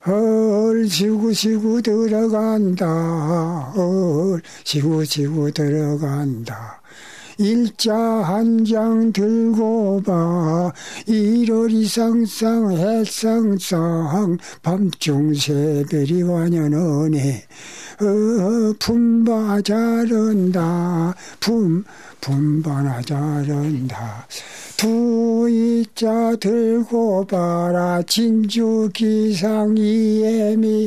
시구 들어간다. 시구 들어간다. 일자 한 장 들고 봐. 1월 이상상 해상상 밤중 새별이 완연하네. 품바 자른다. 품바나 자른다. 두이자 들고 봐라. 진주 기상 이엠이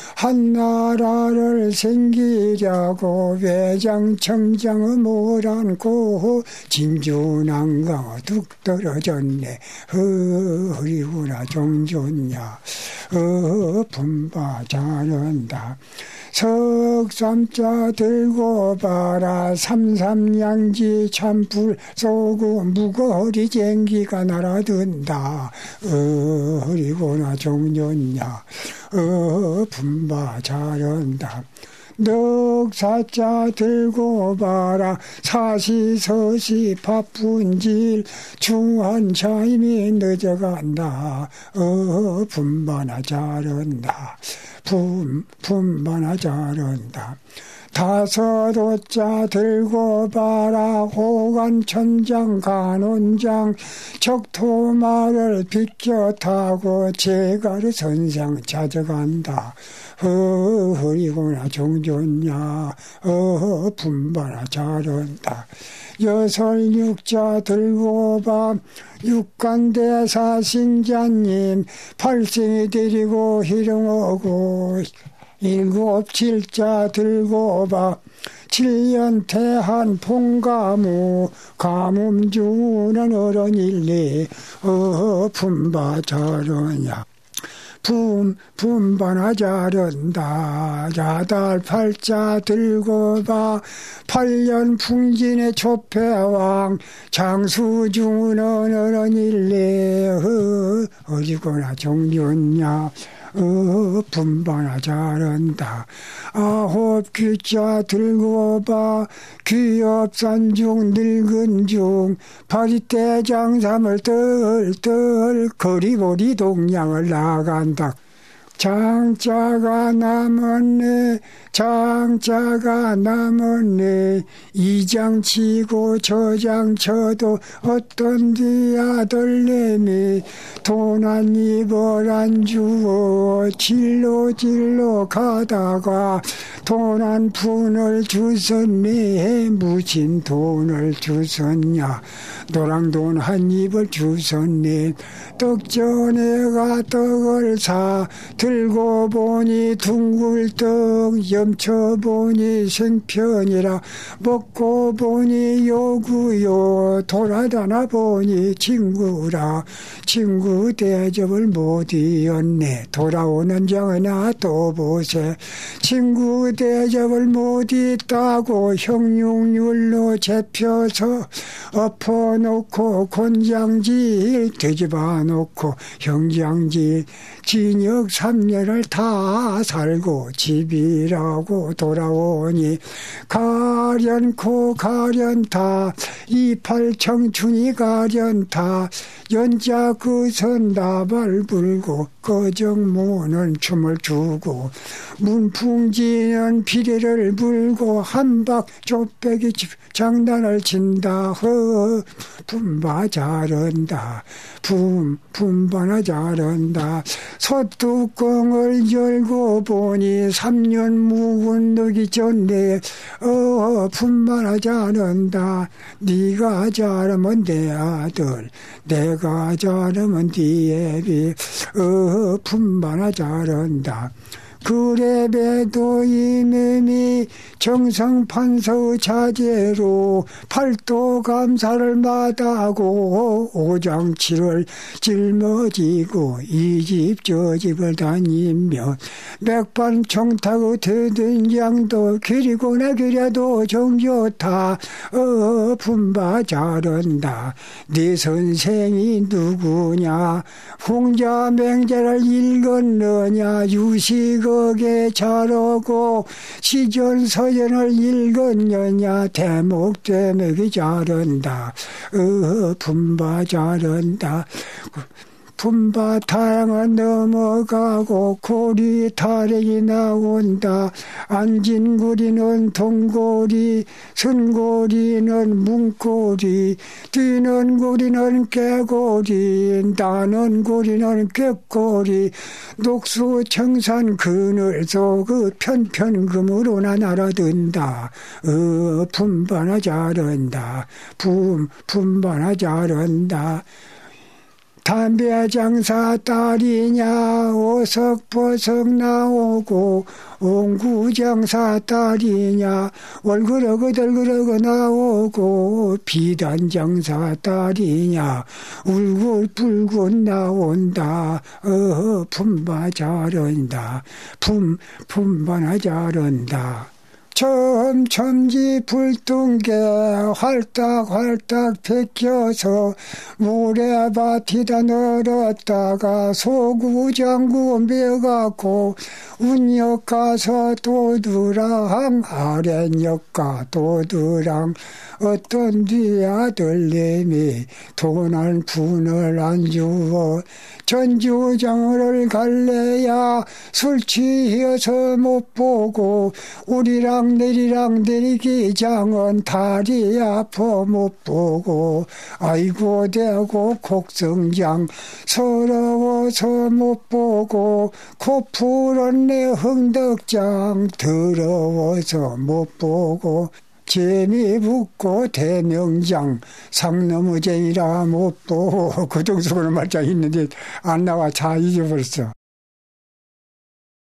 한나라를 생기자고 외장청장을 몰안고 진주난강 뚝 떨어졌네. 허리구나 종좋냐. 품바 자른다. 석삼자 들고 봐라. 삼삼양지 참불 쏘고 무거리 쟁기가 날아든다. 허리구나 종좋냐. 품바 자른다. 넉사자 들고 봐라. 사시서시 바쁜질 중한 차임이 늦어간다. 품바나 자른다. 품바나 자른다. 다섯오자 들고 봐라. 호간천장 간원장 적토마를 비껴 타고 제가를 선상 찾아간다. 허리구나 종좋냐. 품바나 자른다. 여설육자 들고 봐. 육간대사 신자님 팔생이 데리고 희롱하고. 일곱칠자 들고 봐. 7년 태한 풍가무 가뭄 주는 어른일리. 품바 자르냐. 품바나 자른다. 야달 팔자 들고 봐. 8년 풍진의 초패왕 장수주는 어른일리. 어디거나 종류냐. 품바나 자른다. 9귀자 들고 봐. 귀엽산중 늙은 중 파리떼 장삼을 뜰뜰 거리보리 동양을 나간다. 장자가 남았네. 장자가 남았네. 이장 치고 저장 쳐도 어떤 뒤야 덜내미. 돈 한 입을 안 주어 질로 가다가 돈 한 푼을 주었네. 무슨 돈을 주었냐. 노랑돈 한 입을 주었네. 떡전에가 떡을 사 들고 보니 둥글떡 염쳐보니 생편이라 먹고 보니 요구요 돌아다나 보니 친구라. 친구 대접을 못 이었네. 돌아오는 장은아 또 보세. 친구 대접을 못 있다고 형육률로 잡혀서 엎어놓고 곤장질 뒤집어놓고 형장질 진역 3년을 다 살고 집이라고 돌아오니 가련코 가련타. 이팔 청춘이 가련타. 연자 그선 나발 불고 거정문은 춤을 추고 문풍지는 비례를 불고 한박 좁배기 장단을 친다. 품바 자른다. 품바나 자른다. 소뚜껑을 열고 보니 3년 묵은 덕이 졌네. 품바나 자른다. 네가 자르면 내 아들, 내가 자르면 네 애비. 품바나 자른다. 그래봬도 이놈이 정성판서 자제로 팔도 감사를 마다하고 오장치를 짊어지고 이 집 저 집을 다니며 맥반 청타고 드든 양도 길이고나 길여도 정좋다. 품바 자른다. 네 선생이 누구냐. 홍자 맹자를 읽었느냐. 유식억에 잘하고 시전 서연을 읽었느냐. 대목 대목이 자른다. 품바 자른다. 품바 타양은 넘어가고 고리 타령이 나온다. 안진고리는 동고리, 선고리는 문고리, 뛰는 고리는 깨고리, 나는 고리는 꾀고리, 녹수청산 그늘 속의 편편금으로나 날아든다. 품바나 자른다. 품바나 자른다. 담배 장사 딸이냐 오석보석 나오고 옹구 장사 딸이냐 월그러그 나오고 비단 장사 딸이냐 울긋불긋 나온다. 품바 자른다. 품바나 자른다. 첨첨지 불뚱개 활딱활딱 벗겨서 모래밭에다 널었다가 소구장구 매갖고 운역 가서 도두랑 아랫역 가 도두랑 어떤 뒤 아들님이 돈을 분을 안 주어 전주장을 갈래야 술 취해서 못 보고 우리랑 내리기장은 다리 아파 못 보고 아이고 대고 곡성장 서러워서 못 보고 코 풀었네 흥덕장 더러워서 못 보고 재미 붙고 대명장 상너무쟁이라 못 보고 그 정도로 말장 있는데 안 나와 다 잊어버렸어.